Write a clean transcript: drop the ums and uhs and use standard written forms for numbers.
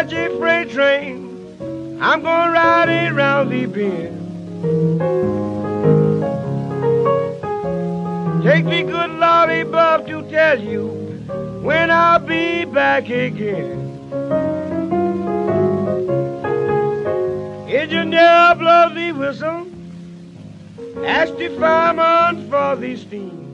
Apache freight train. I'm gonna ride it round the bend. Take me, good Lord above, to tell you when I'll be back again. Engineer, blow the whistle. Ask the fireman for the steam.